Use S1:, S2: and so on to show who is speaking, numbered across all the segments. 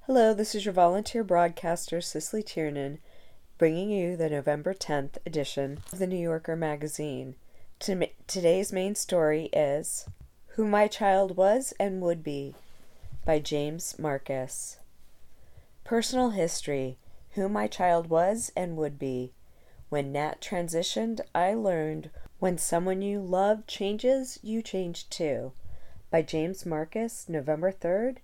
S1: Hello, this is your volunteer broadcaster, Cicely Tiernan, bringing you the November 10th edition of the New Yorker magazine. Today's main story is Who My Child Was and Would Be by James Marcus. Personal history: Who my child was and would be. When Nat transitioned, I learned when someone you love changes, you change too. By James Marcus, November 3rd,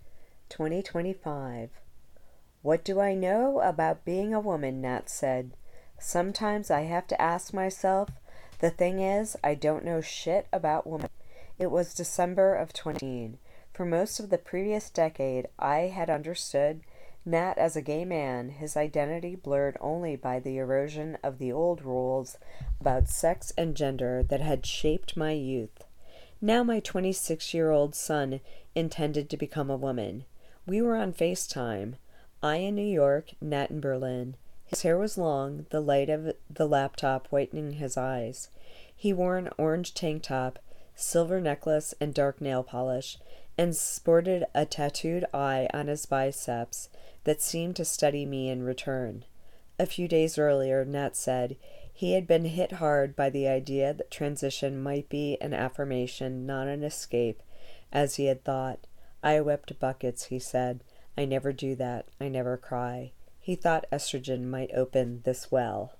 S1: 2025. What do I know about being a woman? Nat said. Sometimes I have to ask myself. The thing is, I don't know shit about women. It was December of 2018. For most of the previous decade, I had understood Nat as a gay man, his identity blurred only by the erosion of the old rules about sex and gender that had shaped my youth. Now my 26-year-old son intended to become a woman. We were on FaceTime. I in New York, Nat in Berlin. His hair was long, the light of the laptop whitening his eyes. He wore an orange tank top, silver necklace, and dark nail polish, and sported a tattooed eye on his biceps that seemed to study me in return. A few days earlier, Nat said he had been hit hard by the idea that transition might be an affirmation, not an escape, as he had thought. I wept buckets, he said. I never do that. I never cry. He thought estrogen might open this well.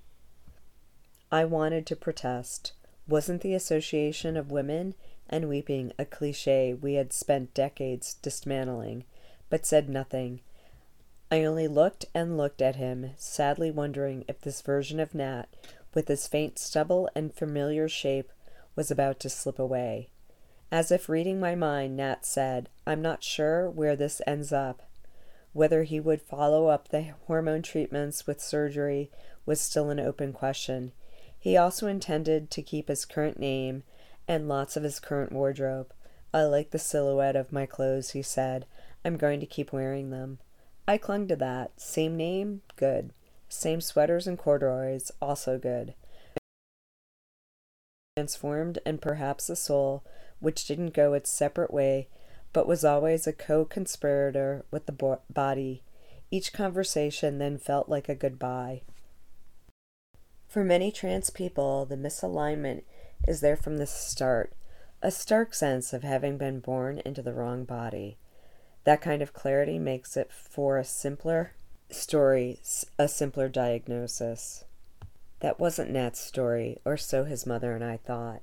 S1: I wanted to protest. Wasn't the association of women and weeping a cliché we had spent decades dismantling, but said nothing. I only looked and looked at him, sadly wondering if this version of Nat, with his faint stubble and familiar shape, was about to slip away. As if reading my mind, Nat said, I'm not sure where this ends up. Whether he would follow up the hormone treatments with surgery was still an open question. He also intended to keep his current name and lots of his current wardrobe. I like the silhouette of my clothes, he said. I'm going to keep wearing them. I clung to that. Same name? Good. Same sweaters and corduroys? Also good. Transformed and perhaps a soul which didn't go its separate way, but was always a co-conspirator with the body. Each conversation then felt like a goodbye. For many trans people, the misalignment is there from the start, a stark sense of having been born into the wrong body. That kind of clarity makes it for a simpler story, a simpler diagnosis. That wasn't Nat's story, or so his mother and I thought.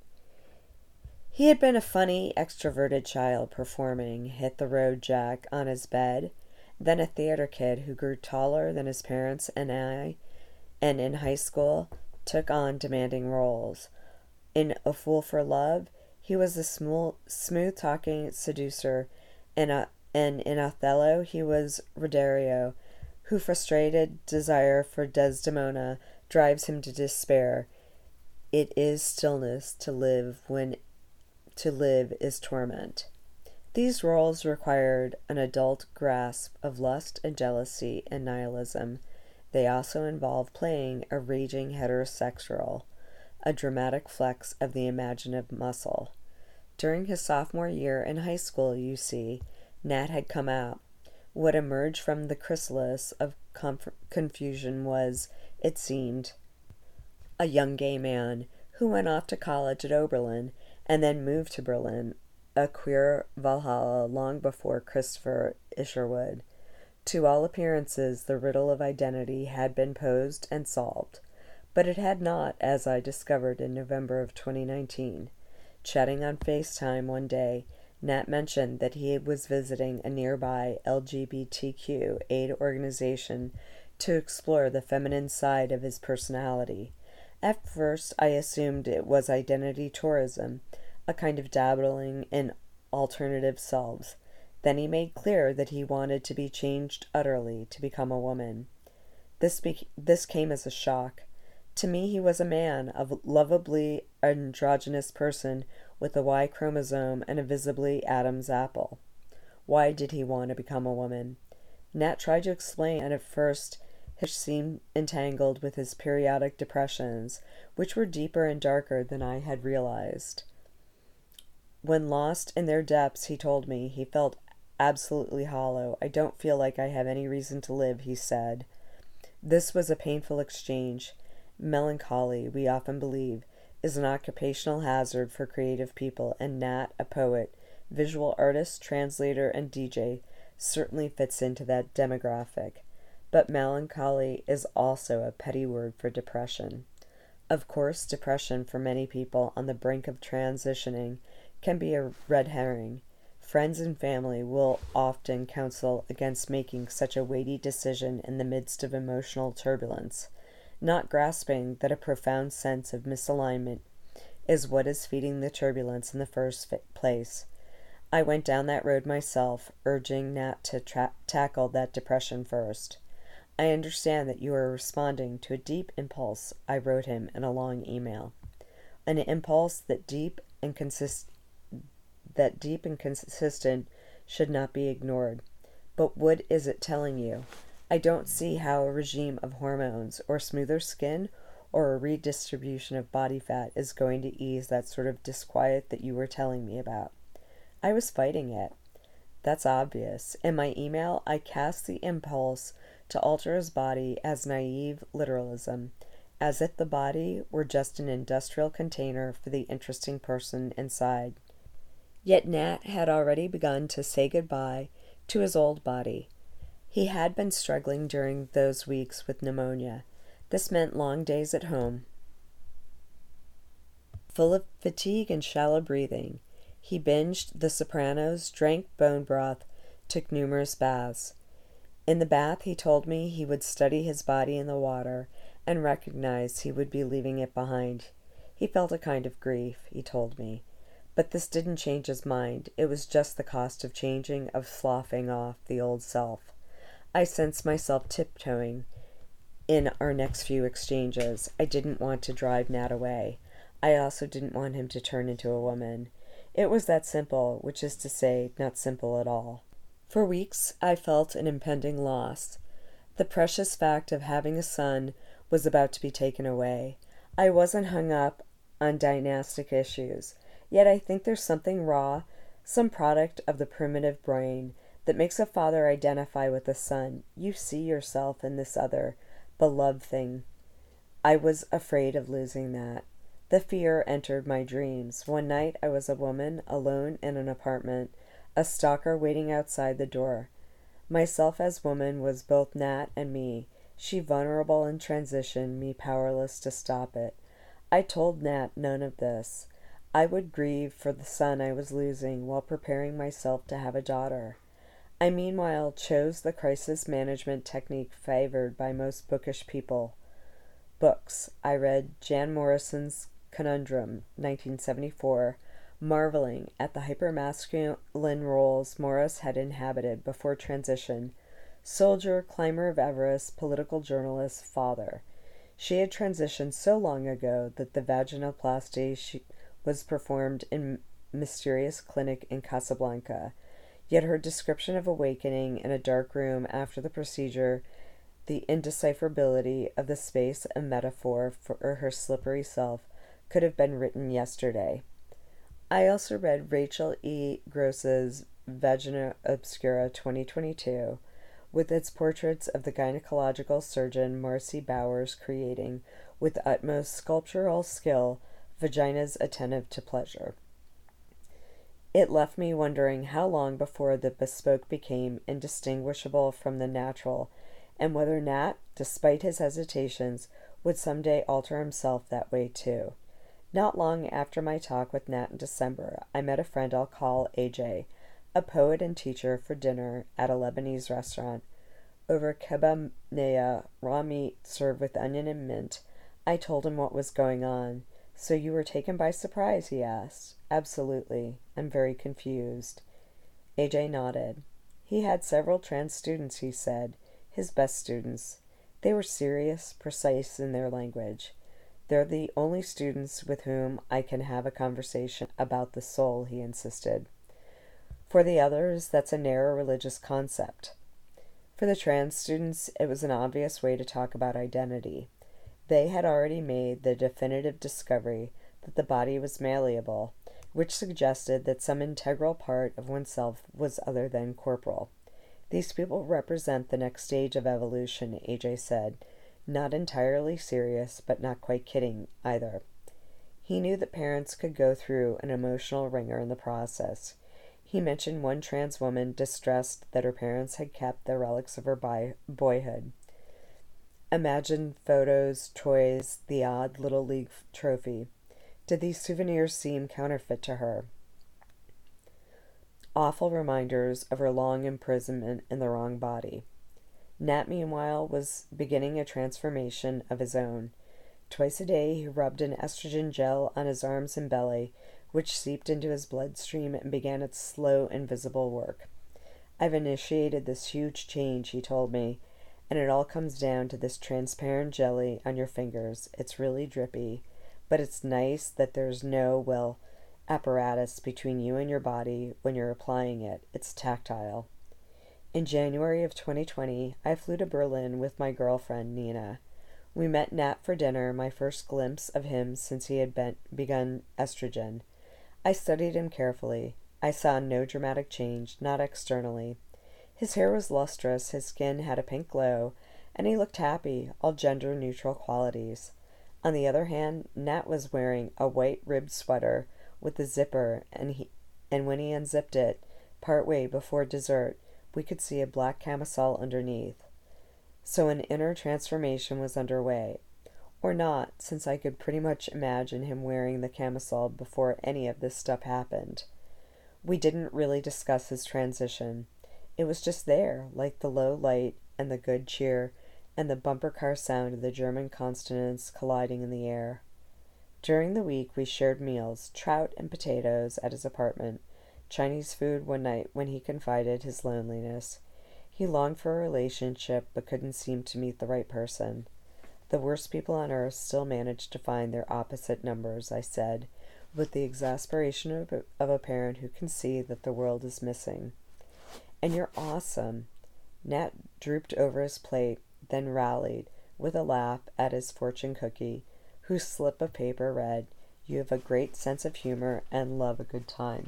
S1: He had been a funny, extroverted child performing Hit the Road Jack on his bed, then a theater kid who grew taller than his parents and I, and in high school took on demanding roles. In A Fool for Love, he was a smooth-talking seducer, and in Othello, he was Rodario, whose frustrated desire for Desdemona drives him to despair. It is stillness to live when to live is torment. These roles required an adult grasp of lust and jealousy and nihilism. They also involve playing a raging heterosexual, a dramatic flex of the imaginative muscle. During his sophomore year in high school, you see, Nat had come out. What emerged from the chrysalis of confusion was, it seemed, a young gay man who went off to college at Oberlin and then moved to Berlin, a queer Valhalla long before Christopher Isherwood. To all appearances, the riddle of identity had been posed and solved, but it had not, as I discovered in November of 2019. Chatting on FaceTime one day, Nat mentioned that he was visiting a nearby LGBTQ aid organization to explore the feminine side of his personality. At first, I assumed it was identity tourism, a kind of dabbling in alternative selves. Then he made clear that he wanted to be changed utterly to become a woman. This came as a shock. To me, he was a man, a lovably androgynous person with a Y chromosome and a visibly Adam's apple. Why did he want to become a woman? Nat tried to explain, and at first his seemed entangled with his periodic depressions, which were deeper and darker than I had realized. When lost in their depths, he told me, he felt absolutely hollow. I don't feel like I have any reason to live, he said. This was a painful exchange. Melancholy, we often believe, is an occupational hazard for creative people, and Nat, a poet, visual artist, translator, and DJ, certainly fits into that demographic. But melancholy is also a petty word for depression. Of course, depression for many people on the brink of transitioning can be a red herring. Friends and family will often counsel against making such a weighty decision in the midst of emotional turbulence, not grasping that a profound sense of misalignment is what is feeding the turbulence in the first place. I went down that road myself, urging Nat to tackle that depression first. I understand that you are responding to a deep impulse, I wrote him in a long email. An impulse that deep and consistent should not be ignored. But what is it telling you? I don't see how a regime of hormones, or smoother skin, or a redistribution of body fat is going to ease that sort of disquiet that you were telling me about. I was fighting it. That's obvious. In my email, I cast the impulse to alter his body as naive literalism, as if the body were just an industrial container for the interesting person inside. Yet Nat had already begun to say goodbye to his old body. He had been struggling during those weeks with pneumonia. This meant long days at home, full of fatigue and shallow breathing. He binged The Sopranos, drank bone broth, took numerous baths. In the bath, he told me he would study his body in the water and recognized he would be leaving it behind. He felt a kind of grief, he told me. But this didn't change his mind. It was just the cost of changing, of sloughing off the old self. I sensed myself tiptoeing in our next few exchanges. I didn't want to drive Nat away. I also didn't want him to turn into a woman. It was that simple, which is to say, not simple at all. For weeks, I felt an impending loss. The precious fact of having a son was about to be taken away. I wasn't hung up on dynastic issues. Yet I think there's something raw, some product of the primitive brain, that makes a father identify with a son. You see yourself in this other, beloved thing. I was afraid of losing that. The fear entered my dreams. One night I was a woman, alone in an apartment, a stalker waiting outside the door. Myself as woman was both Nat and me, she vulnerable in transition, me powerless to stop it. I told Nat none of this. I would grieve for the son I was losing while preparing myself to have a daughter. I meanwhile chose the crisis management technique favored by most bookish people. Books. I read Jan Morrison's Conundrum, 1974, marveling at the hypermasculine roles Morris had inhabited before transition: soldier, climber of Everest, political journalist, father. She had transitioned so long ago that the vaginoplasty was performed in mysterious clinic in Casablanca. Yet her description of awakening in a dark room after the procedure, the indecipherability of the space a metaphor for her slippery self, could have been written yesterday. I also read Rachel E. Gross's Vagina Obscura 2022, with its portraits of the gynecological surgeon Marcy Bowers creating, with utmost sculptural skill, vaginas attentive to pleasure. It left me wondering how long before the bespoke became indistinguishable from the natural, and whether Nat, despite his hesitations, would someday alter himself that way too. Not long after my talk with Nat in December, I met a friend I'll call AJ, a poet and teacher, for dinner at a Lebanese restaurant. Over kebab naya, raw meat served with onion and mint, I told him what was going on. "So you were taken by surprise?" he asked. "Absolutely. I'm very confused." AJ nodded. He had several trans students, he said, his best students. They were serious, precise in their language. They're the only students with whom I can have a conversation about the soul, he insisted. For the others, that's a narrow religious concept. For the trans students, it was an obvious way to talk about identity. They had already made the definitive discovery that the body was malleable, which suggested that some integral part of oneself was other than corporal. These people represent the next stage of evolution, AJ said, not entirely serious, but not quite kidding either. He knew that parents could go through an emotional wringer in the process. He mentioned one trans woman distressed that her parents had kept the relics of her boyhood. Imagine photos, toys, the odd Little League trophy. Did these souvenirs seem counterfeit to her? Awful reminders of her long imprisonment in the wrong body. Nat, meanwhile, was beginning a transformation of his own. Twice a day he rubbed an estrogen gel on his arms and belly, which seeped into his bloodstream and began its slow, invisible work. I've initiated this huge change, he told me, and it all comes down to this transparent jelly on your fingers. It's really drippy, but it's nice that there's no, apparatus between you and your body when you're applying it. It's tactile. In January of 2020, I flew to Berlin with my girlfriend, Nina. We met Nat for dinner, my first glimpse of him since he had begun estrogen. I studied him carefully. I saw no dramatic change, not externally. His hair was lustrous, his skin had a pink glow, and he looked happy, all gender-neutral qualities. On the other hand, Nat was wearing a white ribbed sweater with a zipper, and when he unzipped it, partway before dessert, we could see a black camisole underneath. So an inner transformation was underway. Or not, since I could pretty much imagine him wearing the camisole before any of this stuff happened. We didn't really discuss his transition. It was just there, like the low light and the good cheer and the bumper car sound of the German consonants colliding in the air. During the week we shared meals, trout and potatoes at his apartment, Chinese food one night when he confided his loneliness. He longed for a relationship but couldn't seem to meet the right person. The worst people on earth still manage to find their opposite numbers, I said, with the exasperation of a parent who can see that the world is missing. And you're awesome. Nat drooped over his plate, then rallied, with a laugh, at his fortune cookie, whose slip of paper read, "You have a great sense of humor and love a good time."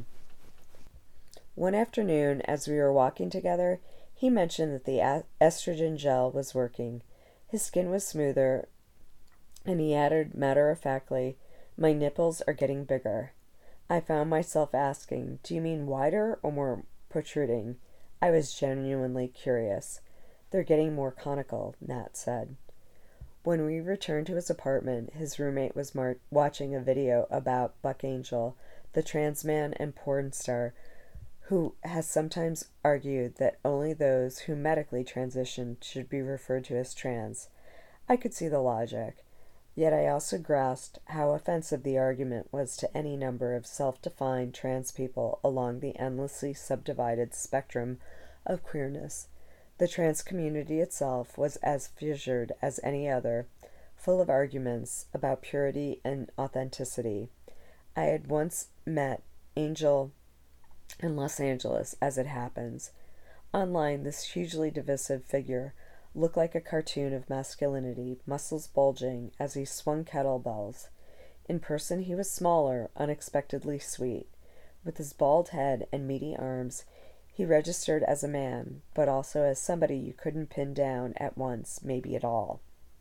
S1: One afternoon, as we were walking together, he mentioned that the estrogen gel was working. His skin was smoother, and he added matter-of-factly, "My nipples are getting bigger." I found myself asking, "Do you mean wider or more protruding?" I was genuinely curious. "They're getting more conical," Nat said. When we returned to his apartment, his roommate was watching a video about Buck Angel, the trans man and porn star, who has sometimes argued that only those who medically transitioned should be referred to as trans. I could see the logic, yet I also grasped how offensive the argument was to any number of self-defined trans people along the endlessly subdivided spectrum of queerness. The trans community itself was as fissured as any other, full of arguments about purity and authenticity. I had once met Angel in Los Angeles, as it happens. Online, this hugely divisive figure looked like a cartoon of masculinity, muscles bulging as he swung kettlebells. In person, he was smaller, unexpectedly sweet. With his bald head and meaty arms, he registered as a man, but also as somebody you couldn't pin down at once, maybe at all.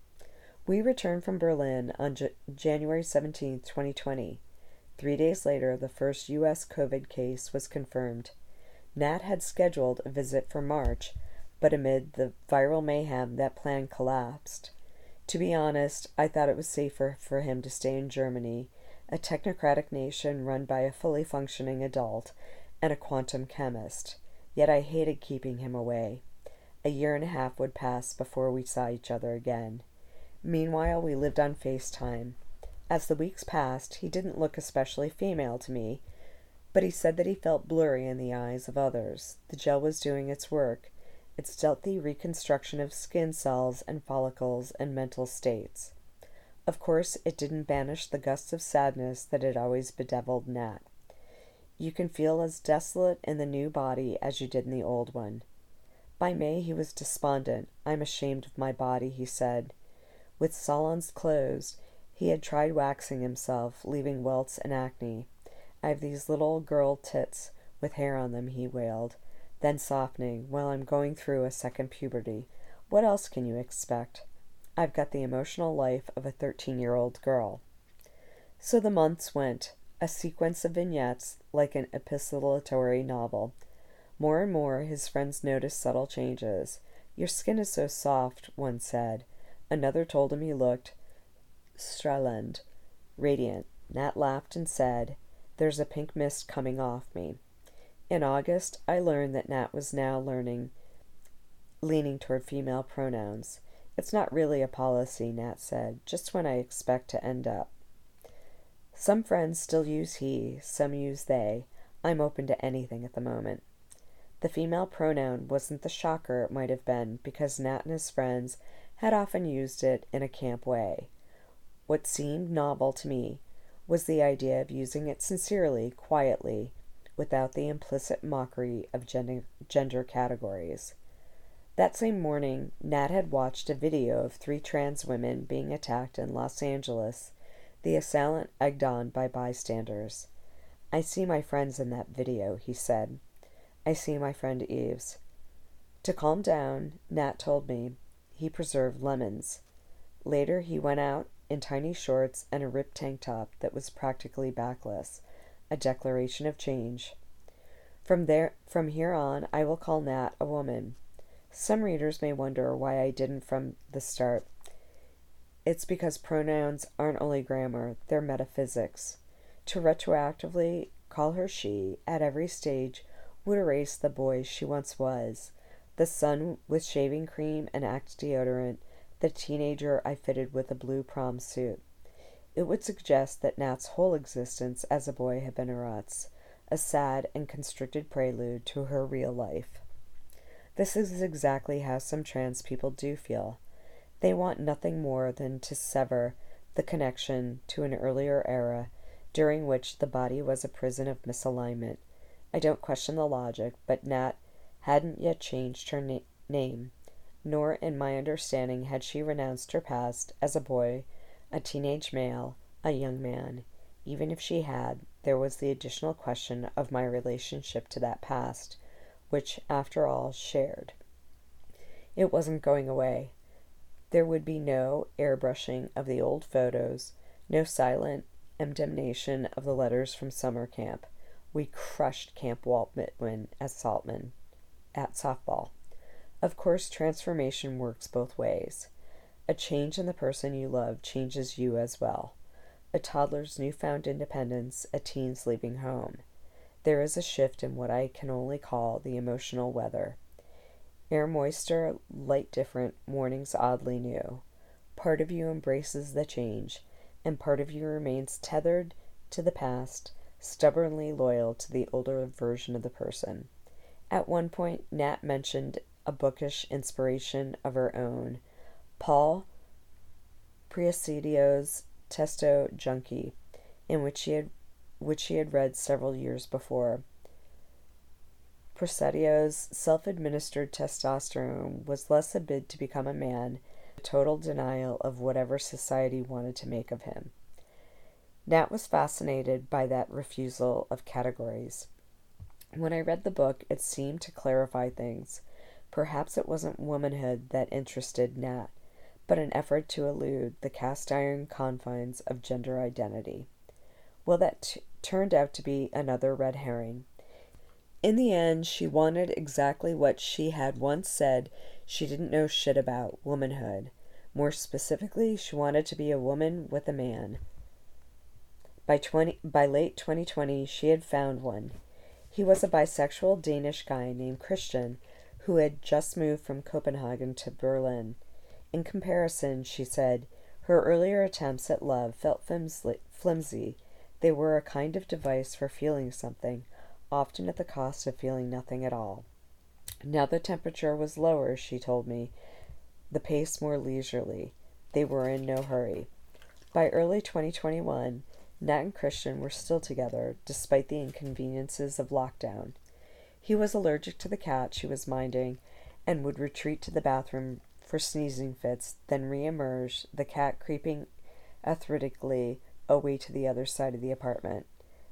S1: We returned from Berlin on January 17, 2020. 3 days later, the first U.S. COVID case was confirmed. Nat had scheduled a visit for March, but amid the viral mayhem, that plan collapsed. To be honest, I thought it was safer for him to stay in Germany, a technocratic nation run by a fully functioning adult and a quantum chemist. Yet I hated keeping him away. A year and a half would pass before we saw each other again. Meanwhile, we lived on FaceTime. As the weeks passed, he didn't look especially female to me, but he said that he felt blurry in the eyes of others. The gel was doing its work, its stealthy reconstruction of skin cells and follicles and mental states. Of course, it didn't banish the gusts of sadness that had always bedeviled Nat. You can feel as desolate in the new body as you did in the old one. By May, he was despondent. "I'm ashamed of my body," he said. With salons closed, he had tried waxing himself, leaving welts and acne. I have these little girl tits with hair on them, he wailed, then softening, well, I'm going through a second puberty. What else can you expect? I've got the emotional life of a 13-year-old girl. So the months went, a sequence of vignettes like an epistolatory novel. More and more his friends noticed subtle changes. Your skin is so soft, one said. Another told him he looked strahlend, radiant. Nat laughed and said, there's a pink mist coming off me. In August, I learned that Nat was now leaning toward female pronouns. It's not really a policy, Nat said, just when I expect to end up. Some friends still use he, some use they. I'm open to anything at the moment. The female pronoun wasn't the shocker it might have been, because Nat and his friends had often used it in a camp way. What seemed novel to me was the idea of using it sincerely, quietly, without the implicit mockery of gender categories. That same morning, Nat had watched a video of 3 trans women being attacked in Los Angeles, the assailant egged on by bystanders. I see my friends in that video, he said. I see my friend Eves. To calm down, Nat told me he preserved lemons. Later, he went out in tiny shorts and a ripped tank top that was practically backless, a declaration of change. From here on, I will call Nat a woman. Some readers may wonder why I didn't from the start. It's because pronouns aren't only grammar, they're metaphysics. To retroactively call her she at every stage would erase the boy she once was, the son with shaving cream and Axe deodorant, the teenager I fitted with a blue prom suit. It would suggest that Nat's whole existence as a boy had been a rut's, a sad and constricted prelude to her real life. This is exactly how some trans people do feel. They want nothing more than to sever the connection to an earlier era during which the body was a prison of misalignment. I don't question the logic, but Nat hadn't yet changed her name, nor in my understanding had she renounced her past as a boy, a teenage male, a young man. Even if she had, there was the additional question of my relationship to that past, which, after all, shared. It wasn't going away. There would be no airbrushing of the old photos, no silent condemnation of the letters from summer camp. We crushed Camp Walt Whitman at softball. Of course, transformation works both ways. A change in the person you love changes you as well. A toddler's newfound independence, a teen's leaving home. There is a shift in what I can only call the emotional weather. Air moister, light different, mornings oddly new. Part of you embraces the change, and part of you remains tethered to the past, stubbornly loyal to the older version of the person. At one point, Nat mentioned a bookish inspiration of her own, Paul Presiadio's Testo Junkie, in which she had read several years before. Presadio's self-administered testosterone was less a bid to become a man, a total denial of whatever society wanted to make of him. Nat was fascinated by that refusal of categories. When I read the book, it seemed to clarify things. Perhaps it wasn't womanhood that interested Nat, but an effort to elude the cast-iron confines of gender identity. Well, that turned out to be another red herring. In the end, she wanted exactly what she had once said she didn't know shit about, womanhood. More specifically, she wanted to be a woman with a man. By late 2020, she had found one. He was a bisexual Danish guy named Christian who had just moved from Copenhagen to Berlin. In comparison, she said, her earlier attempts at love felt flimsy. They were a kind of device for feeling something, often at the cost of feeling nothing at all. Now the temperature was lower, she told me, the pace more leisurely. They were in no hurry. By early 2021, Nat and Christian were still together, despite the inconveniences of lockdown. He was allergic to the cat she was minding, and would retreat to the bathroom for sneezing fits, then re-emerge, the cat creeping arthritically away to the other side of the apartment.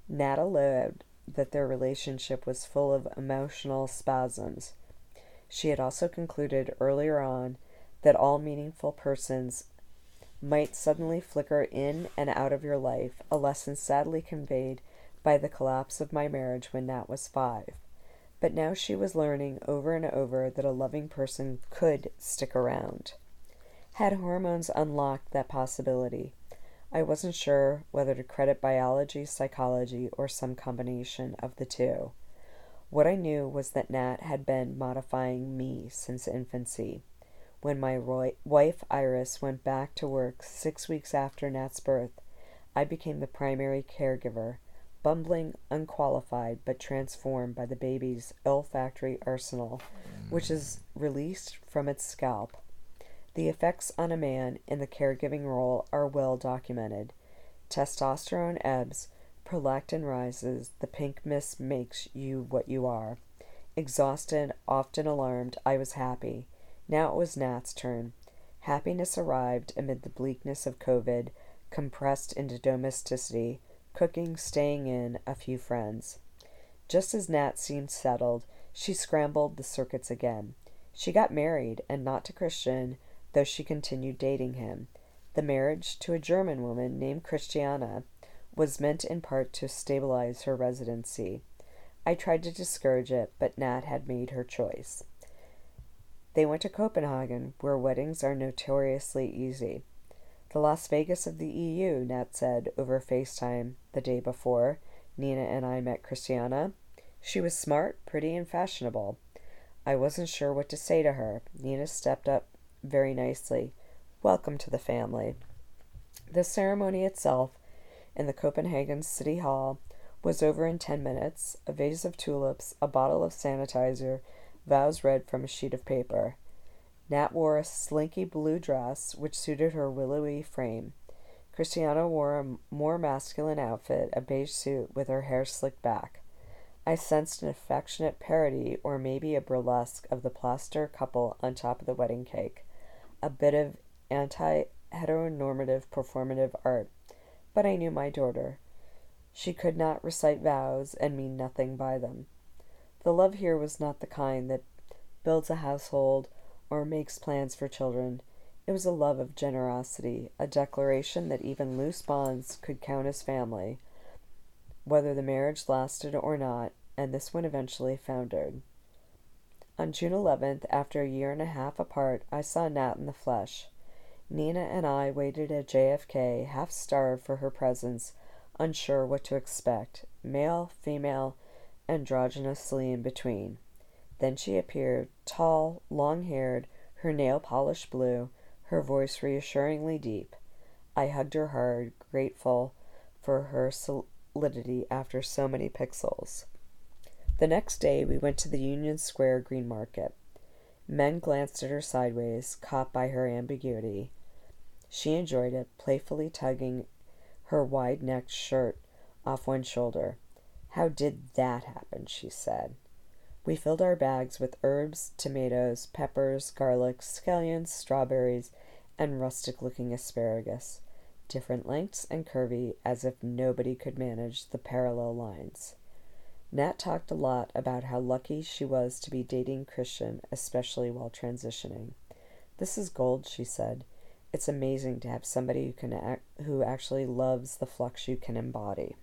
S1: Nat allowed that their relationship was full of emotional spasms. She had also concluded earlier on that all meaningful persons might suddenly flicker in and out of your life, a lesson sadly conveyed by the collapse of my marriage when Nat was 5. But now she was learning over and over that a loving person could stick around. Had hormones unlocked that possibility? I wasn't sure whether to credit biology, psychology, or some combination of the two. What I knew was that Nat had been modifying me since infancy. When my wife Iris went back to work 6 weeks after Nat's birth, I became the primary caregiver, bumbling, unqualified, but transformed by the baby's olfactory arsenal, which is released from its scalp. The effects on a man in the caregiving role are well documented. Testosterone ebbs, prolactin rises, the pink mist makes you what you are. Exhausted, often alarmed, I was happy. Now it was Nat's turn. Happiness arrived amid the bleakness of COVID, compressed into domesticity, cooking, staying in, a few friends. Just as Nat seemed settled, she scrambled the circuits again. She got married, and not to Christian, though she continued dating him. The marriage, to a German woman named Christiana, was meant in part to stabilize her residency. I tried to discourage it, but Nat had made her choice. They went to Copenhagen, where weddings are notoriously easy. The Las Vegas of the EU, Nat said over FaceTime the day before Nina and I met Christiana. She was smart, pretty, and fashionable. I wasn't sure what to say to her. Nina stepped up very nicely. Welcome to the family. The ceremony itself, in the Copenhagen City Hall, was over in 10 minutes. A vase of tulips, a bottle of sanitizer, vows read from a sheet of paper. Nat wore a slinky blue dress, which suited her willowy frame. Christiana wore a more masculine outfit, a beige suit with her hair slicked back. I sensed an affectionate parody, or maybe a burlesque, of the plaster couple on top of the wedding cake. A bit of anti-heteronormative performative art. But I knew my daughter. She could not recite vows and mean nothing by them. The love here was not the kind that builds a household or makes plans for children. It was a love of generosity, a declaration that even loose bonds could count as family, whether the marriage lasted or not, and this one eventually foundered. On June 11th, after a year and a half apart, I saw Nat in the flesh. Nina and I waited at JFK, half-starved for her presence, unsure what to expect, male, female, androgynously in between. Then she appeared, tall, long-haired, her nail polish blue, her voice reassuringly deep. I hugged her hard, grateful for her solidity after so many pixels. The next day we went to the Union Square Green Market. Men glanced at her sideways, caught by her ambiguity. She enjoyed it, playfully tugging her wide-necked shirt off one shoulder. "How did that happen?" she said. We filled our bags with herbs, tomatoes, peppers, garlic, scallions, strawberries, and rustic-looking asparagus, different lengths and curvy, as if nobody could manage the parallel lines. Nat talked a lot about how lucky she was to be dating Christian, especially while transitioning. "This is gold," she said. "It's amazing to have somebody who actually loves the flux you can embody."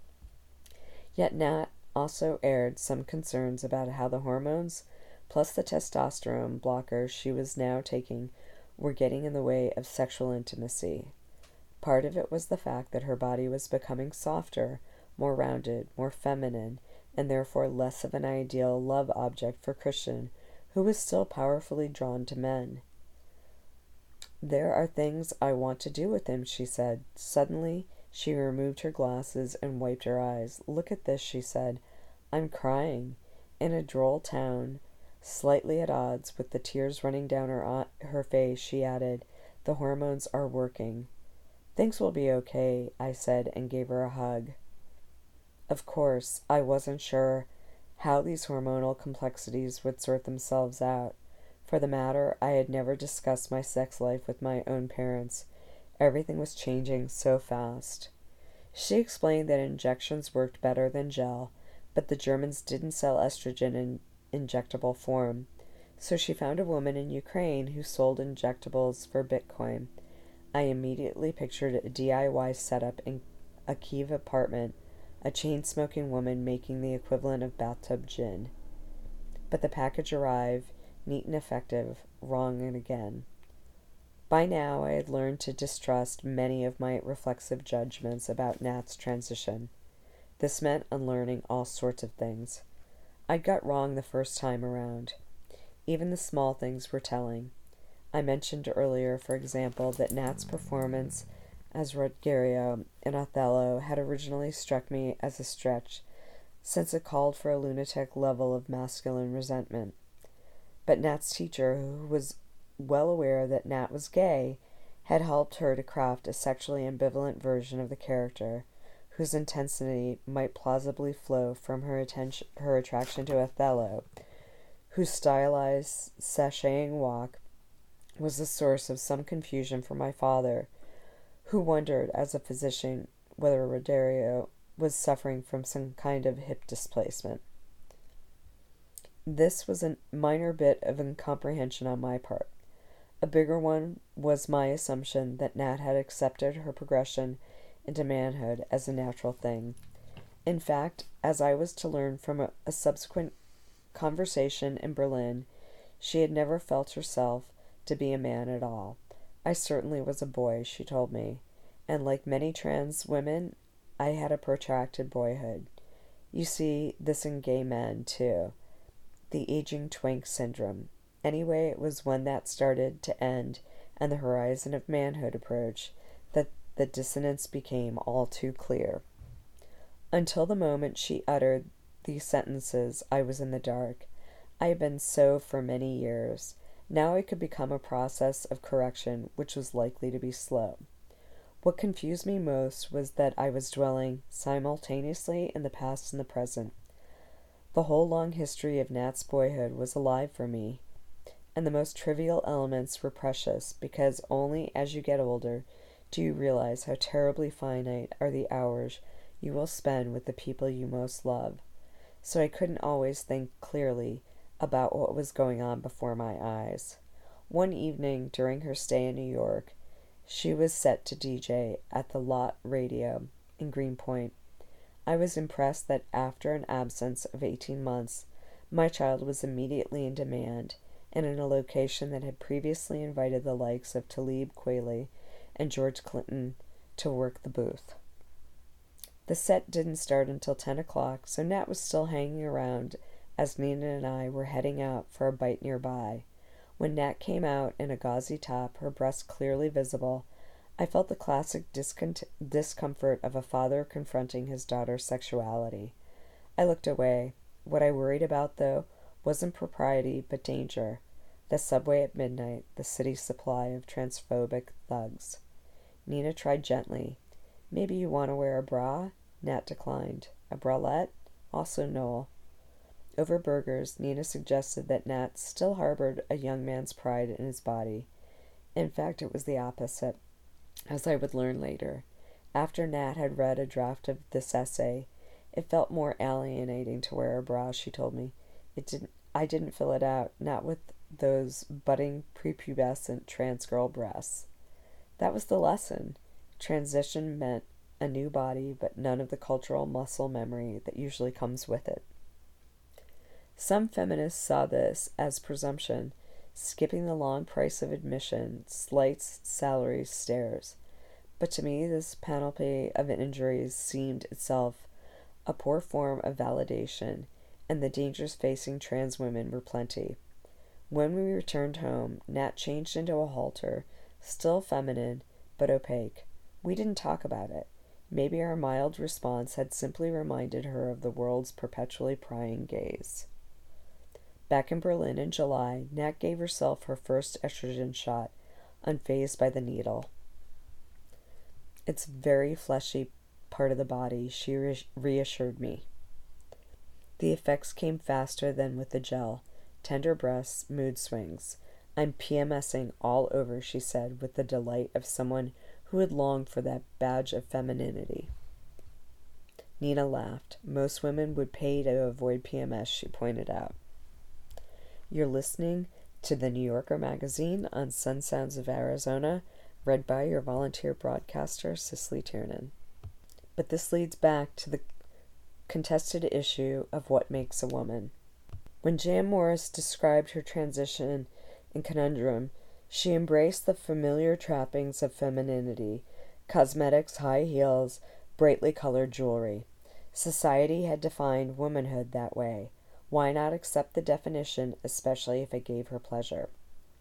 S1: Yet Nat also aired some concerns about how the hormones, plus the testosterone blockers she was now taking, were getting in the way of sexual intimacy. Part of it was the fact that her body was becoming softer, more rounded, more feminine, and therefore less of an ideal love object for Christian, who was still powerfully drawn to men. "There are things I want to do with him," she said. Suddenly, she removed her glasses and wiped her eyes. "Look at this," she said. "I'm crying." In a droll tone, slightly at odds with the tears running down her face, she added, "The hormones are working." "Things will be okay," I said, and gave her a hug. Of course, I wasn't sure how these hormonal complexities would sort themselves out. For the matter, I had never discussed my sex life with my own parents. Everything was changing so fast. She explained that injections worked better than gel, but the Germans didn't sell estrogen in injectable form. So she found a woman in Ukraine who sold injectables for Bitcoin. I immediately pictured a DIY setup in a Kiev apartment, a chain-smoking woman making the equivalent of bathtub gin. But the package arrived, neat and effective, wrong and again. By now, I had learned to distrust many of my reflexive judgments about Nat's transition. This meant unlearning all sorts of things. I got wrong the first time around. Even the small things were telling. I mentioned earlier, for example, that Nat's performance as Ruggiero in Othello had originally struck me as a stretch, since it called for a lunatic level of masculine resentment. But Nat's teacher, who was well aware that Nat was gay, had helped her to craft a sexually ambivalent version of the character, whose intensity might plausibly flow from her attraction to Othello, whose stylized, sashaying walk was the source of some confusion for my father, who wondered, as a physician, whether Ruggiero was suffering from some kind of hip displacement. This was a minor bit of incomprehension on my part. A bigger one was my assumption that Nat had accepted her progression into manhood as a natural thing. In fact, as I was to learn from a subsequent conversation in Berlin, she had never felt herself to be a man at all. I certainly was a boy, she told me, and like many trans women, I had a protracted boyhood. You see this in gay men, too. The aging twink syndrome. Anyway, it was when that started to end and the horizon of manhood approached that the dissonance became all too clear. Until the moment she uttered these sentences, I was in the dark. I had been so for many years. Now it could become a process of correction which was likely to be slow. What confused me most was that I was dwelling simultaneously in the past and the present. The whole long history of Nat's boyhood was alive for me, and the most trivial elements were precious, because only as you get older do you realize how terribly finite are the hours you will spend with the people you most love. So I couldn't always think clearly about what was going on before my eyes. One evening during her stay in New York, she was set to DJ at the Lot Radio in Greenpoint. I was impressed that after an absence of 18 months, my child was immediately in demand and in a location that had previously invited the likes of Talib Kweli and George Clinton to work the booth. The set didn't start until 10 o'clock, so Nat was still hanging around as Nina and I were heading out for a bite nearby. When Nat came out in a gauzy top, her breasts clearly visible, I felt the classic discomfort of a father confronting his daughter's sexuality. I looked away. What I worried about, though, wasn't propriety, but danger. The subway at midnight, the city's supply of transphobic thugs. Nina tried gently. Maybe you want to wear a bra? Nat declined. A bralette? Also no. Over burgers, Nina suggested that Nat still harbored a young man's pride in his body. In fact, it was the opposite, as I would learn later. After Nat had read a draft of this essay, it felt more alienating to wear a bra, she told me. I didn't fill it out, not with those budding prepubescent trans girl breasts. That was the lesson. Transition meant a new body, but none of the cultural muscle memory that usually comes with it. Some feminists saw this as presumption, skipping the long price of admission, slights, salaries, stares. But to me, this panoply of injuries seemed itself a poor form of validation, and the dangers facing trans women were plenty. When we returned home, Nat changed into a halter, still feminine, but opaque. We didn't talk about it. Maybe our mild response had simply reminded her of the world's perpetually prying gaze. Back in Berlin in July, Nat gave herself her first estrogen shot, unfazed by the needle. It's very fleshy part of the body, she reassured me. The effects came faster than with the gel. Tender breasts, mood swings. I'm PMSing all over, she said, with the delight of someone who had longed for that badge of femininity. Nina laughed. Most women would pay to avoid PMS, she pointed out. You're listening to the New Yorker magazine on Sun Sounds of Arizona, read by your volunteer broadcaster, Cicely Tiernan. But this leads back to the contested issue of what makes a woman. When Jan Morris described her transition in Conundrum, she embraced the familiar trappings of femininity: cosmetics, high heels, brightly colored jewelry. Society had defined womanhood that way. Why not accept the definition, especially if it gave her pleasure?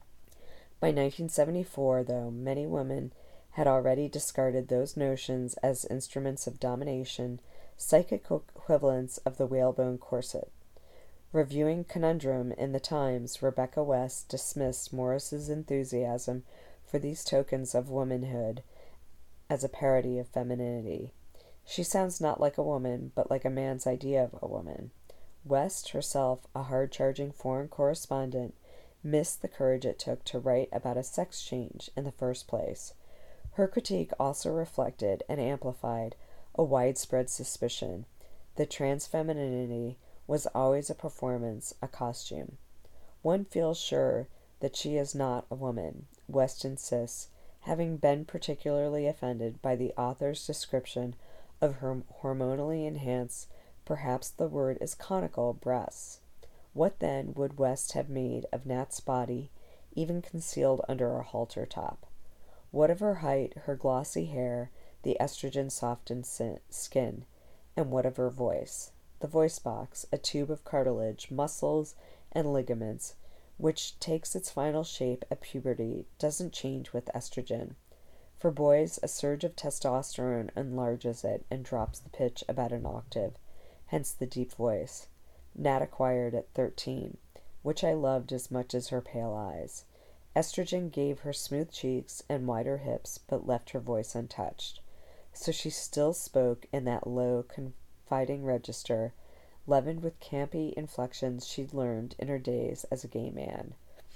S1: By 1974, though, many women had already discarded those notions as instruments of domination, psychic equivalents of the whalebone corset. Reviewing Conundrum in the Times, Rebecca West dismissed Morris's enthusiasm for these tokens of womanhood as a parody of femininity. She sounds not like a woman, but like a man's idea of a woman. West, herself a hard-charging foreign correspondent, missed the courage it took to write about a sex change in the first place. Her critique also reflected and amplified a widespread suspicion that trans femininity was always a performance, a costume. One feels sure that she is not a woman, West insists, having been particularly offended by the author's description of her hormonally enhanced, perhaps the word is conical, breasts. What then would West have made of Nat's body, even concealed under a halter top? What of her height, her glossy hair, the estrogen-softened skin? And what of her voice? The voice box, a tube of cartilage, muscles, and ligaments, which takes its final shape at puberty, doesn't change with estrogen. For boys, a surge of testosterone enlarges it and drops the pitch about an octave, hence the deep voice. Nat acquired at 13, which I loved as much as her pale eyes. Estrogen gave her smooth cheeks and wider hips, but left her voice untouched. So she still spoke in that low, confiding register, leavened with campy inflections she'd learned in her days as a gay man.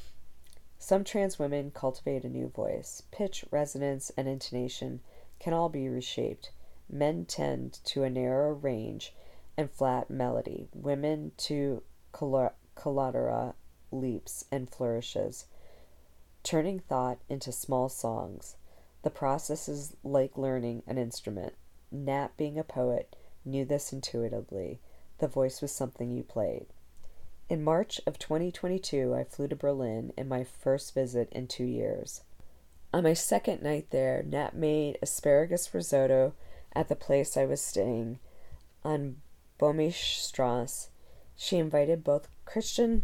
S1: Some trans women cultivate a new voice. Pitch, resonance, and intonation can all be reshaped. Men tend to a narrow range and flat melody, women to collateral leaps and flourishes, turning thought into small songs. The process is like learning an instrument. Nat, being a poet, knew this intuitively. The voice was something you played. In March of 2022, I flew to Berlin in my first visit in 2 years. On my second night there, Nat made asparagus risotto at the place I was staying on Boehmistrasse. She invited both Christian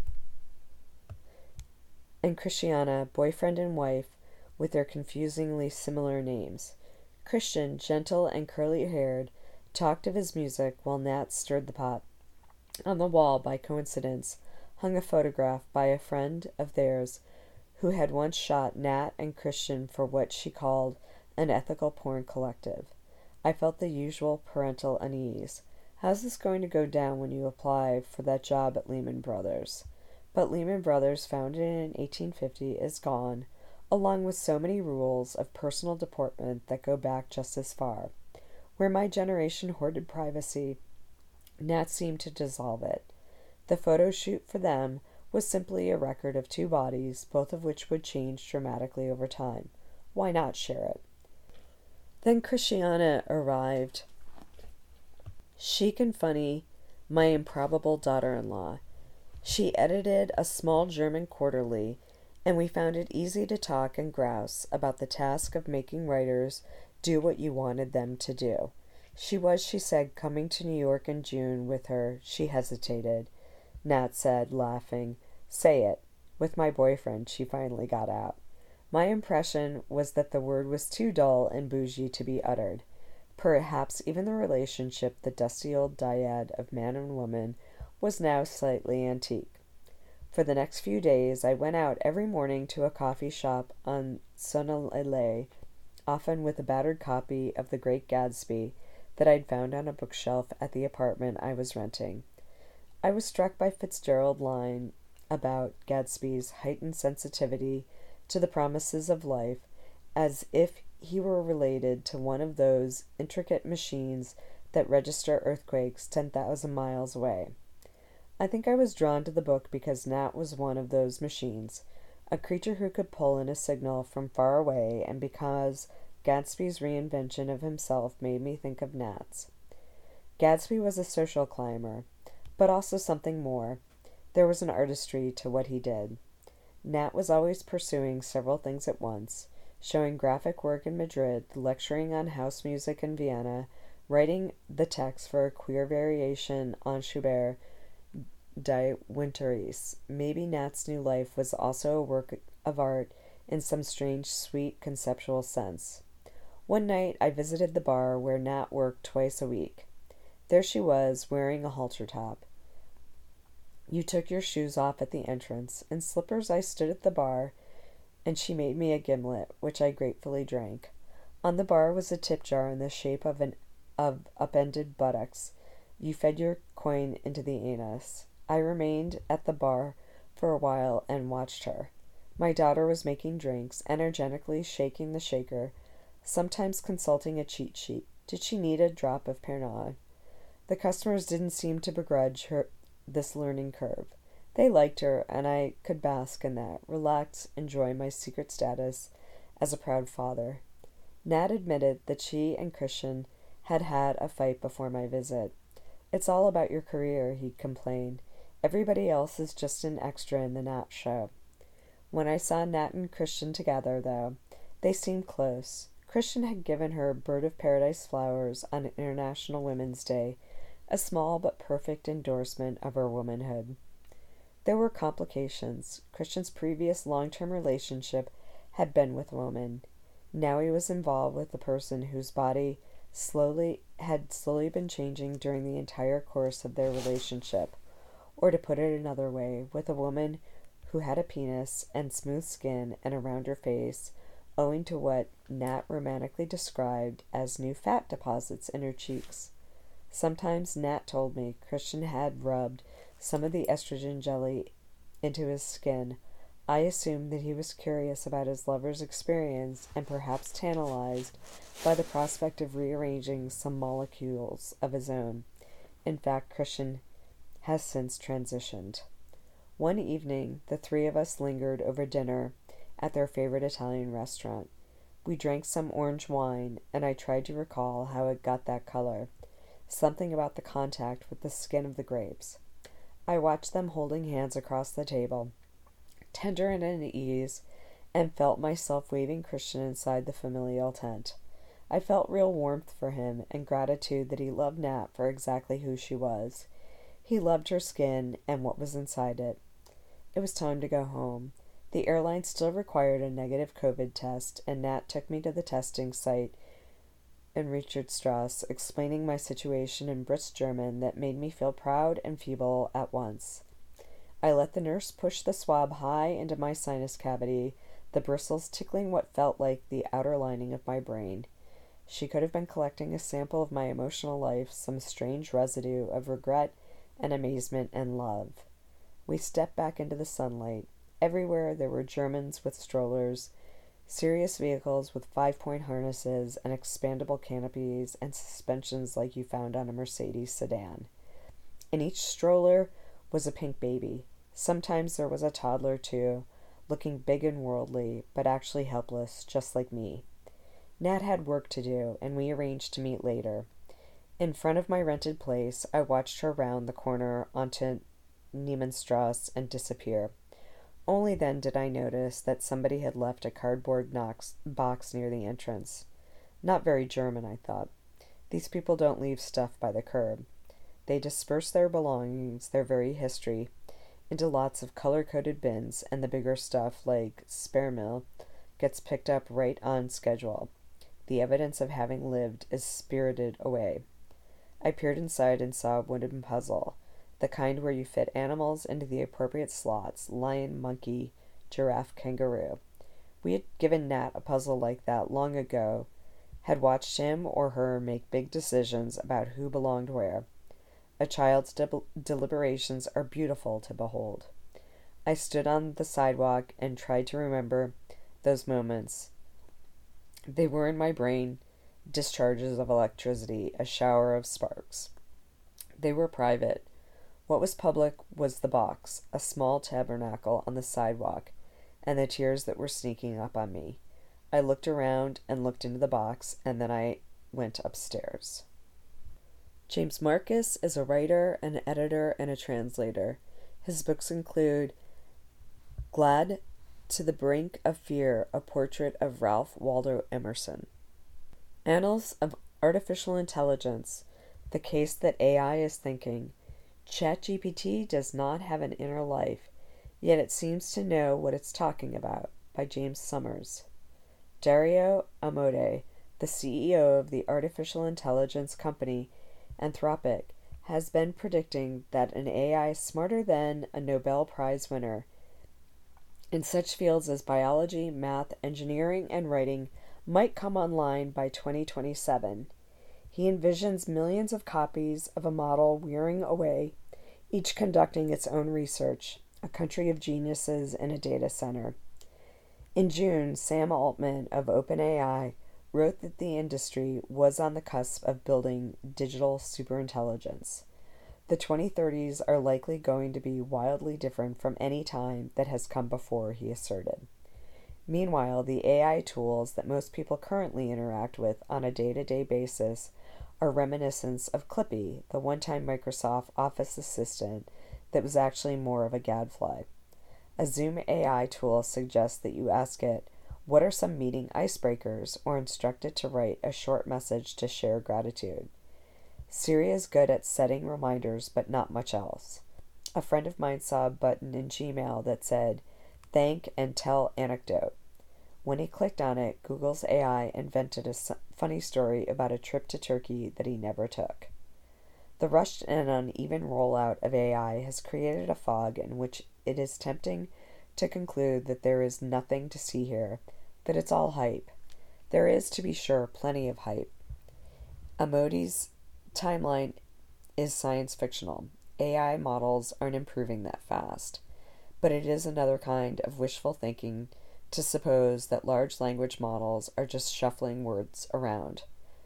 S1: and Christiana, boyfriend and wife, with their confusingly similar names. Christian, gentle and curly-haired, talked of his music while Nat stirred the pot. On the wall, by coincidence, hung a photograph by a friend of theirs who had once shot Nat and Christian for what she called an ethical porn collective. I felt the usual parental unease. How's this going to go down when you apply for that job at Lehman Brothers? But Lehman Brothers, founded in 1850, is gone, along with so many rules of personal deportment that go back just as far. Where my generation hoarded privacy, Nat seemed to dissolve it. The photo shoot for them was simply a record of 2 bodies, both of which would change dramatically over time. Why not share it? Then Christiana arrived, chic and funny, my improbable daughter-in-law. She edited a small German quarterly, and we found it easy to talk and grouse about the task of making writers do what you wanted them to do. She was, she said, coming to New York in June with her. She hesitated. Nat said, laughing, "Say it." With my boyfriend, she finally got out. My impression was that the word was too dull and bougie to be uttered. Perhaps even the relationship, the dusty old dyad of man and woman, was now slightly antique. For the next few days, I went out every morning to a coffee shop on Sonnenallee, often with a battered copy of The Great Gatsby that I'd found on a bookshelf at the apartment I was renting. I was struck by Fitzgerald's line about Gatsby's heightened sensitivity to the promises of life, as if he were related to one of those intricate machines that register earthquakes 10,000 miles away. I think I was drawn to the book because Nat was one of those machines, a creature who could pull in a signal from far away, and because Gatsby's reinvention of himself made me think of Nat's. Gatsby was a social climber, but also something more. There was an artistry to what he did. Nat was always pursuing several things at once, showing graphic work in Madrid, lecturing on house music in Vienna, writing the text for a queer variation on Schubert, Die Winterreise. Maybe Nat's new life was also a work of art in some strange, sweet, conceptual sense. One night I visited the bar where Nat worked twice a week. There she was, wearing a halter top. You took your shoes off at the entrance. In slippers I stood at the bar, and she made me a gimlet, which I gratefully drank. On the bar was a tip jar in the shape of upended buttocks. You fed your coin into the anus. I remained at the bar for a while and watched her. My daughter was making drinks, energetically shaking the shaker, sometimes consulting a cheat sheet. Did she need a drop of Pernod? The customers didn't seem to begrudge her this learning curve. They liked her, and I could bask in that, relax, enjoy my secret status as a proud father. Nat admitted that she and Christian had had a fight before my visit. It's all about your career, he'd complain. Everybody else is just an extra in the Nat show. When I saw Nat and Christian together, though, they seemed close. Christian had given her Bird of Paradise flowers on International Women's Day, a small but perfect endorsement of her womanhood. There were complications. Christian's previous long-term relationship had been with a woman. Now he was involved with a person whose body had slowly been changing during the entire course of their relationship. Or to put it another way, with a woman who had a penis and smooth skin and a rounder face, owing to what Nat romantically described as new fat deposits in her cheeks. Sometimes Nat told me Christian had rubbed some of the estrogen jelly into his skin. I assumed that he was curious about his lover's experience and perhaps tantalized by the prospect of rearranging some molecules of his own. In fact, Christian has since transitioned. One evening, the three of us lingered over dinner at their favorite Italian restaurant. We drank some orange wine, and I tried to recall how it got that color. Something about the contact with the skin of the grapes. I watched them holding hands across the table, tender and at ease, and felt myself waving Christian inside the familial tent. I felt real warmth for him and gratitude that he loved Nat for exactly who she was. He loved her skin and what was inside it. It was time to go home. The airline still required a negative COVID test, and Nat took me to the testing site in Richardstrasse, explaining my situation in British German that made me feel proud and feeble at once. I let the nurse push the swab high into my sinus cavity, the bristles tickling what felt like the outer lining of my brain. She could have been collecting a sample of my emotional life, some strange residue of regret and amazement and love. We stepped back into the sunlight. Everywhere there were Germans with strollers, serious vehicles with 5-point harnesses and expandable canopies and suspensions like you found on a Mercedes sedan. In each stroller was a pink baby. Sometimes there was a toddler too, looking big and worldly, but actually helpless, just like me. Nat had work to do, and we arranged to meet later. In front of my rented place, I watched her round the corner onto Niemannstrasse and disappear. Only then did I notice that somebody had left a cardboard box near the entrance. Not very German, I thought. These people don't leave stuff by the curb. They disperse their belongings, their very history, into lots of color-coded bins, and the bigger stuff, like Sperrmüll, gets picked up right on schedule. The evidence of having lived is spirited away. I peered inside and saw a wooden puzzle, the kind where you fit animals into the appropriate slots: lion, monkey, giraffe, kangaroo. We had given Nat a puzzle like that long ago, had watched him or her make big decisions about who belonged where. A child's deliberations are beautiful to behold. I stood on the sidewalk and tried to remember those moments. They were in my brain, discharges of electricity, a shower of sparks. They were private. What was public was the box, a small tabernacle on the sidewalk, and the tears that were sneaking up on me. I looked around and looked into the box, and then I went upstairs. James Marcus is a writer, an editor, and a translator. His books include Glad to the Brink of Fear, a portrait of Ralph Waldo Emerson. Annals of Artificial Intelligence, the case that AI is thinking. ChatGPT does not have an inner life, yet it seems to know what it's talking about, by James Summers. Dario Amodei, the CEO of the artificial intelligence company Anthropic, has been predicting that an AI smarter than a Nobel Prize winner in such fields as biology, math, engineering, and writing might come online by 2027. He envisions millions of copies of a model whirring away, each conducting its own research, a country of geniuses in a data center. In June, Sam Altman of OpenAI wrote that the industry was on the cusp of building digital superintelligence. The 2030s are likely going to be wildly different from any time that has come before, he asserted. Meanwhile, the AI tools that most people currently interact with on a day-to-day basis are reminiscent of Clippy, the one-time Microsoft Office assistant that was actually more of a gadfly. A Zoom AI tool suggests that you ask it, what are some meeting icebreakers, or instruct it to write a short message to share gratitude. Siri is good at setting reminders, but not much else. A friend of mine saw a button in Gmail that said, thank and tell anecdote. When he clicked on it, Google's AI invented a funny story about a trip to Turkey that he never took. The rushed and uneven rollout of AI has created a fog in which it is tempting to conclude that there is nothing to see here, that it's all hype. There is, to be sure, plenty of hype. Amodei's timeline is science fictional. AI models aren't improving that fast. But it is another kind of wishful thinking to suppose that large language models are just shuffling words around.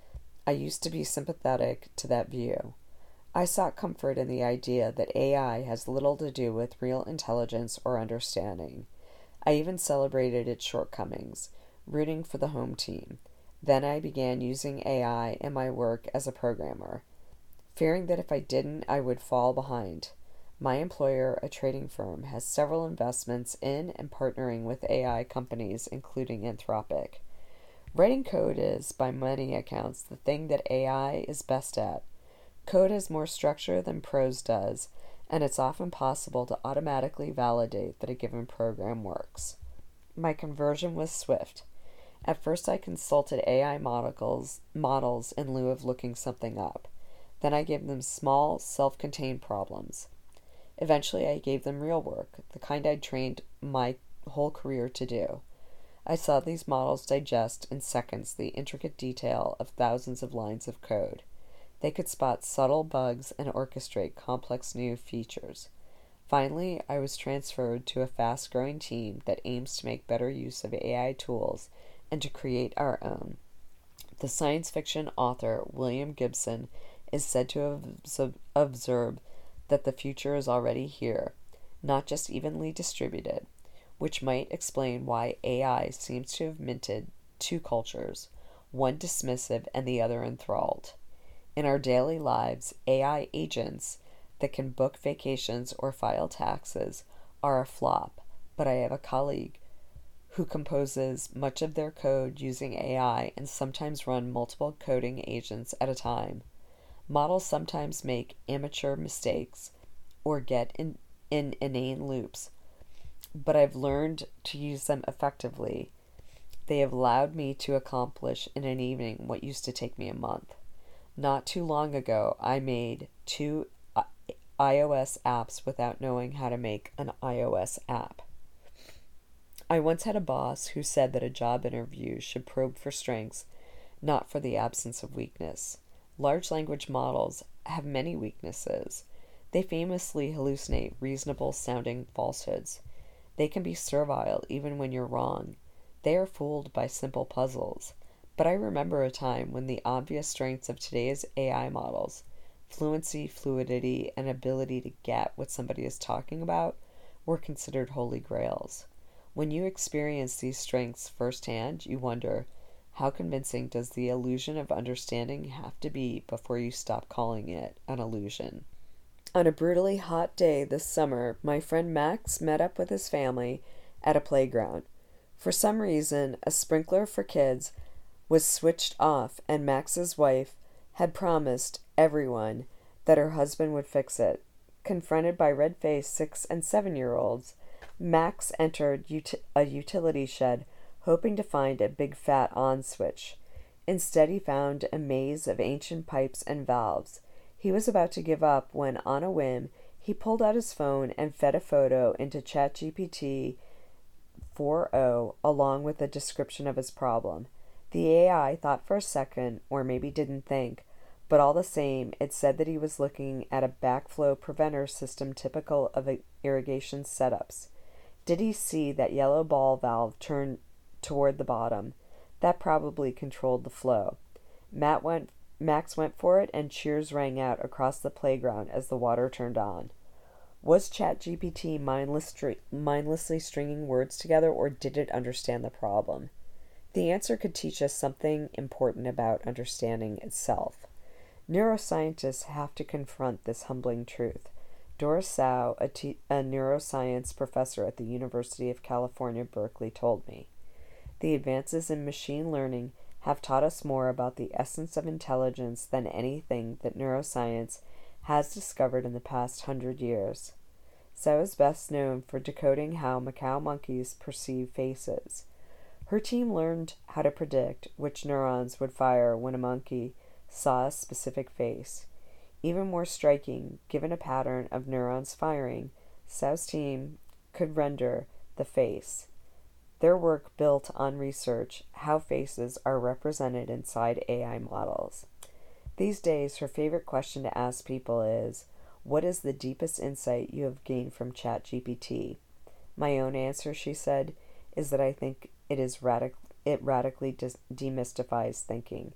S1: I used to be sympathetic to that view. I sought comfort in the idea that AI has little to do with real intelligence or understanding. I even celebrated its shortcomings, rooting for the home team. Then I began using AI in my work as a programmer, fearing that if I didn't, I would fall behind. My employer, a trading firm, has several investments in and partnering with AI companies, including Anthropic. Writing code is, by many accounts, the thing that AI is best at. Code has more structure than prose does, and it's often possible to automatically validate that a given program works. My conversion was swift. At first I consulted AI models in lieu of looking something up. Then I gave them small, self-contained problems. Eventually I gave them real work, the kind I'd trained my whole career to do. I saw these models digest in seconds the intricate detail of thousands of lines of code. They could spot subtle bugs and orchestrate complex new features. Finally, I was transferred to a fast-growing team that aims to make better use of AI tools and to create our own. The science fiction author William Gibson is said to have observed that the future is already here, not just evenly distributed, which might explain why AI seems to have minted two cultures, one dismissive and the other enthralled. In our daily lives, AI agents that can book vacations or file taxes are a flop, but I have a colleague who composes much of their code using AI and sometimes run multiple coding agents at a time. Models sometimes make amateur mistakes or get in inane loops, but I've learned to use them effectively. They have allowed me to accomplish in an evening what used to take me a month. Not too long ago, I made 2 iOS apps without knowing how to make an iOS app. I once had a boss who said that a job interview should probe for strengths, not for the absence of weakness. Large language models have many weaknesses. They famously hallucinate reasonable-sounding falsehoods. They can be servile even when you're wrong. They are fooled by simple puzzles. But I remember a time when the obvious strengths of today's AI models, fluency, fluidity, and ability to get what somebody is talking about, were considered holy grails. When you experience these strengths firsthand, you wonder, how convincing does the illusion of understanding have to be before you stop calling it an illusion? On a brutally hot day this summer, my friend Max met up with his family at a playground. For some reason, a sprinkler for kids was switched off, and Max's wife had promised everyone that her husband would fix it. Confronted by red-faced 6- and 7-year-olds, Max entered a utility shed, hoping to find a big fat on switch. Instead, he found a maze of ancient pipes and valves. He was about to give up when, on a whim, he pulled out his phone and fed a photo into ChatGPT 4.0 along with a description of his problem. The AI thought for a second, or maybe didn't think, but all the same, it said that he was looking at a backflow preventer system typical of irrigation setups. Did he see that yellow ball valve turn toward the bottom? That probably controlled the flow. Max went for it, and cheers rang out across the playground as the water turned on. Was ChatGPT mindlessly stringing words together, or did it understand the problem? The answer could teach us something important about understanding itself. Neuroscientists have to confront this humbling truth. Doris Tsao, a neuroscience professor at the University of California, Berkeley, told me, "The advances in machine learning have taught us more about the essence of intelligence than anything that neuroscience has discovered in the past 100 years. Tsao is best known for decoding how macaque monkeys perceive faces. Her team learned how to predict which neurons would fire when a monkey saw a specific face. Even more striking, given a pattern of neurons firing, Tsao's team could render the face. Their work built on research how faces are represented inside AI models. These days, her favorite question to ask people is, what is the deepest insight you have gained from ChatGPT? My own answer, she said, is that I think it radically demystifies thinking.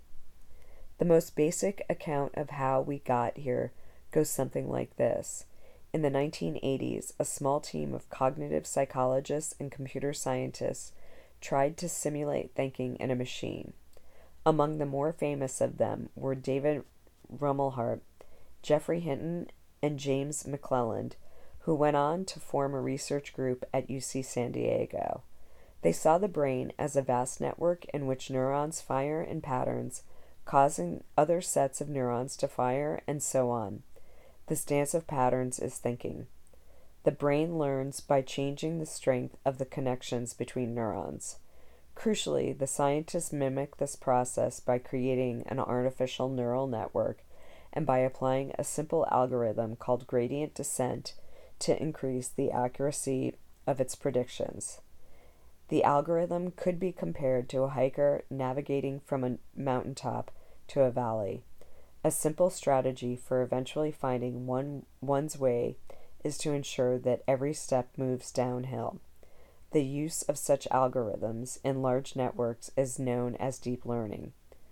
S1: The most basic account of how we got here goes something like this. In the 1980s, a small team of cognitive psychologists and computer scientists tried to simulate thinking in a machine. Among the more famous of them were David Rumelhart, Geoffrey Hinton, and James McClelland, who went on to form a research group at UC San Diego. They saw the brain as a vast network in which neurons fire in patterns, causing other sets of neurons to fire, and so on. This dance of patterns is thinking. The brain learns by changing the strength of the connections between neurons. Crucially, the scientists mimic this process by creating an artificial neural network and by applying a simple algorithm called gradient descent to increase the accuracy of its predictions. The algorithm could be compared to a hiker navigating from a mountaintop to a valley. A simple strategy for eventually finding one's way is to ensure that every step moves downhill. The use of such algorithms in large networks is known as deep learning.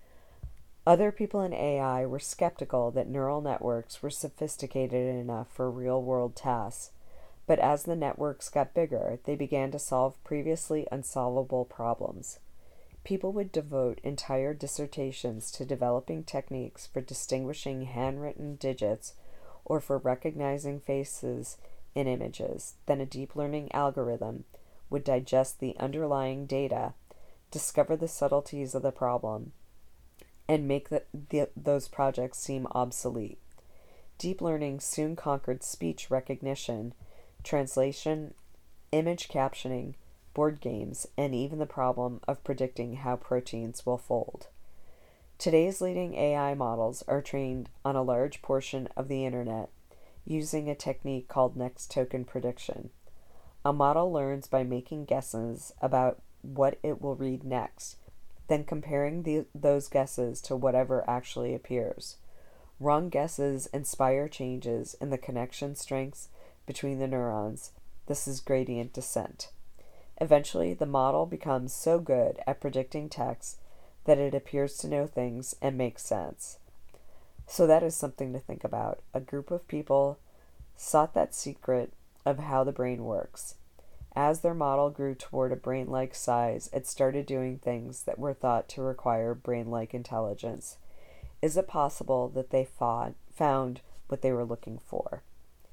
S1: Other people in AI were skeptical that neural networks were sophisticated enough for real-world tasks, but as the networks got bigger, they began to solve previously unsolvable problems. People would devote entire dissertations to developing techniques for distinguishing handwritten digits or for recognizing faces in images. Then a deep learning algorithm would digest the underlying data, discover the subtleties of the problem, and make those projects seem obsolete. Deep learning soon conquered speech recognition, translation, image captioning, board games, and even the problem of predicting how proteins will fold. Today's leading AI models are trained on a large portion of the internet using a technique called next token prediction. A model learns by making guesses about what it will read next, then comparing those guesses to whatever actually appears. Wrong guesses inspire changes in the connection strengths between the neurons. This is gradient descent. Eventually, the model becomes so good at predicting text that it appears to know things and makes sense. So that is something to think about. A group of people sought that secret of how the brain works. As their model grew toward a brain-like size, it started doing things that were thought to require brain-like intelligence. Is it possible that they found what they were looking for?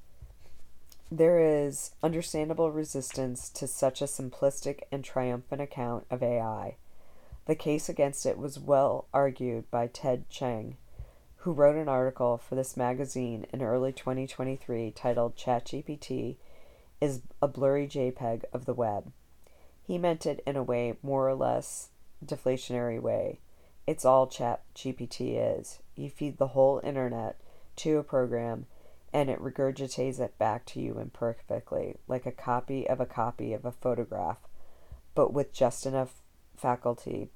S1: There is understandable resistance to such a simplistic and triumphant account of AI. The case against it was well argued by Ted Chiang, who wrote an article for this magazine in early 2023 titled ChatGPT is a blurry JPEG of the web. He meant it in a way more or less deflationary way. It's all ChatGPT is. You feed the whole internet to a program and it regurgitates it back to you imperfectly, like a copy of a photograph, but with just enough faculty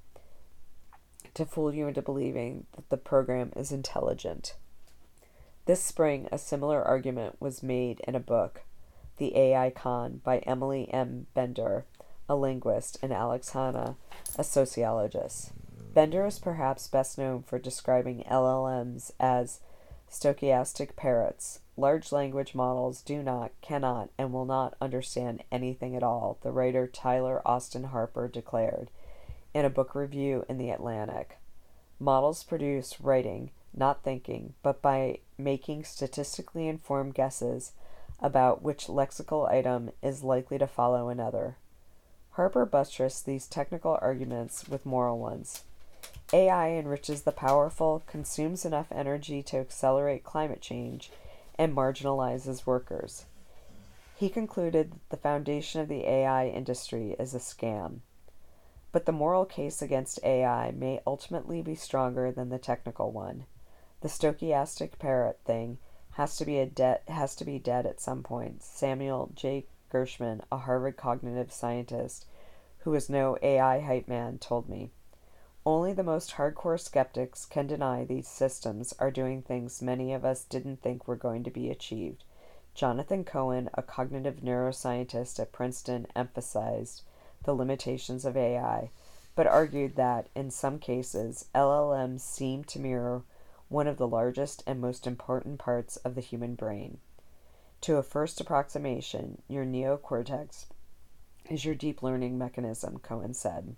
S1: to fool you into believing that the program is intelligent. This spring, a similar argument was made in a book, The AI Con, by Emily M. Bender, a linguist, and Alex Hanna, a sociologist. Bender is perhaps best known for describing LLMs as stochastic parrots. Large language models do not, cannot, and will not understand anything at all, the writer Tyler Austin Harper declared in a book review in The Atlantic. Models produce writing, not thinking, but by making statistically informed guesses about which lexical item is likely to follow another. Harper buttressed these technical arguments with moral ones. AI enriches the powerful, consumes enough energy to accelerate climate change, and marginalizes workers. He concluded that the foundation of the AI industry is a scam. But the moral case against AI may ultimately be stronger than the technical one. The stochastic parrot thing has to be dead at some point. Samuel J. Gershman, a Harvard cognitive scientist who is no AI hype man, told me. Only the most hardcore skeptics can deny these systems are doing things many of us didn't think were going to be achieved. Jonathan Cohen, a cognitive neuroscientist at Princeton, emphasized the limitations of AI, but argued that, in some cases, LLMs seem to mirror one of the largest and most important parts of the human brain. To a first approximation, your neocortex is your deep learning mechanism, Cohen said.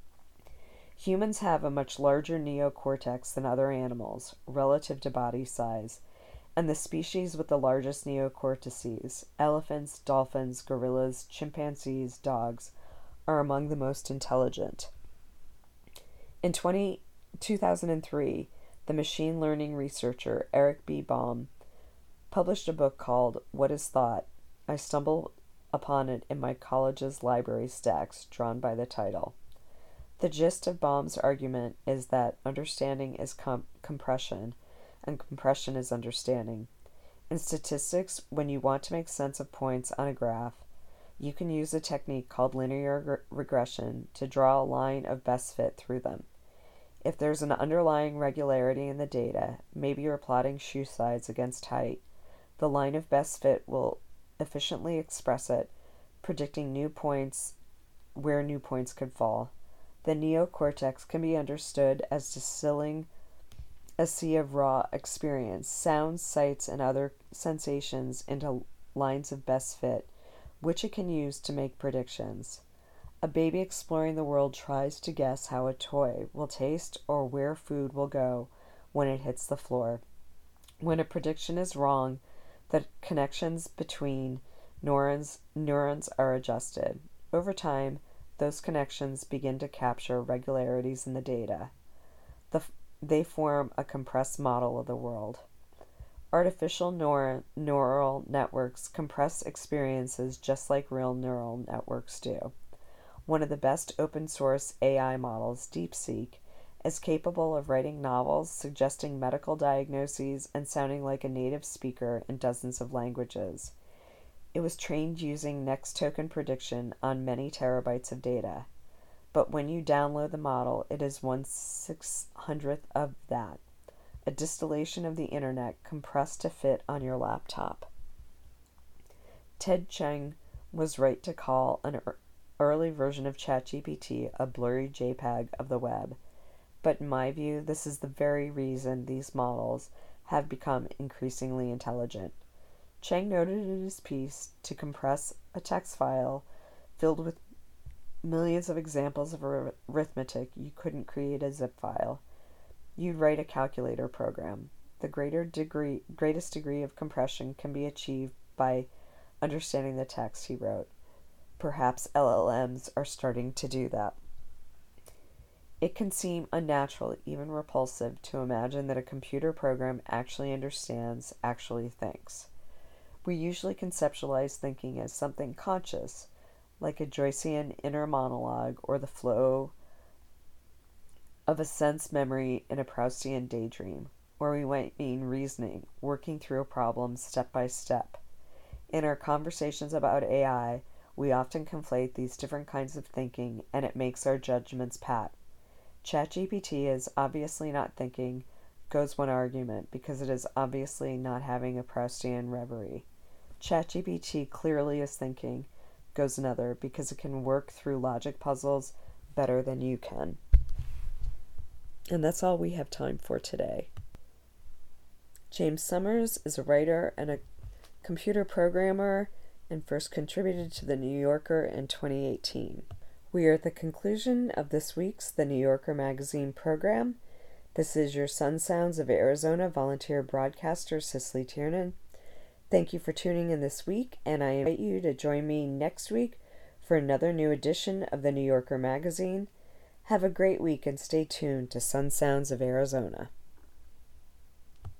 S1: Humans have a much larger neocortex than other animals, relative to body size, and the species with the largest neocortices, elephants, dolphins, gorillas, chimpanzees, dogs, are among the most intelligent. In 2003, the machine learning researcher Eric B. Baum published a book called What is Thought? I stumbled upon it in my college's library stacks, drawn by the title. The gist of Baum's argument is that understanding is compression, and compression is understanding. In statistics, when you want to make sense of points on a graph, you can use a technique called linear regression to draw a line of best fit through them. If there's an underlying regularity in the data, maybe you're plotting shoe size against height, the line of best fit will efficiently express it, predicting new points where new points could fall. The neocortex can be understood as distilling a sea of raw experience, sounds, sights, and other sensations into lines of best fit, which it can use to make predictions. A baby exploring the world tries to guess how a toy will taste or where food will go when it hits the floor. When a prediction is wrong, the connections between neurons are adjusted. Over time, those connections begin to capture regularities in the data. They form a compressed model of the world. Artificial neural networks compress experiences just like real neural networks do. One of the best open source AI models, DeepSeek, is capable of writing novels, suggesting medical diagnoses, and sounding like a native speaker in dozens of languages. It was trained using next token prediction on many terabytes of data. But when you download the model, it is 1/600th of that, a distillation of the internet compressed to fit on your laptop. Ted Chiang was right to call an early version of ChatGPT a blurry JPEG of the web. But in my view, this is the very reason these models have become increasingly intelligent. Chang noted in his piece to compress a text file filled with millions of examples of arithmetic, you couldn't create a zip file. You'd write a calculator program. The greatest degree of compression can be achieved by understanding the text, he wrote. Perhaps LLMs are starting to do that. It can seem unnatural, even repulsive, to imagine that a computer program actually understands, actually thinks. We usually conceptualize thinking as something conscious, like a Joycean inner monologue or the flow of a sense memory in a Proustian daydream, where we might mean reasoning, working through a problem step by step. In our conversations about AI, we often conflate these different kinds of thinking, and it makes our judgments pat. ChatGPT is obviously not thinking, goes one argument, because it is obviously not having a Proustian reverie. ChatGPT clearly is thinking, goes another, because it can work through logic puzzles better than you can. And that's all we have time for today. James Summers is a writer and a computer programmer and first contributed to The New Yorker in 2018. We are at the conclusion of this week's The New Yorker magazine program. This is your Sun Sounds of Arizona volunteer broadcaster, Cicely Tiernan. Thank you for tuning in this week, and I invite you to join me next week for another new edition of The New Yorker magazine. Have a great week and stay tuned to Sun Sounds of Arizona.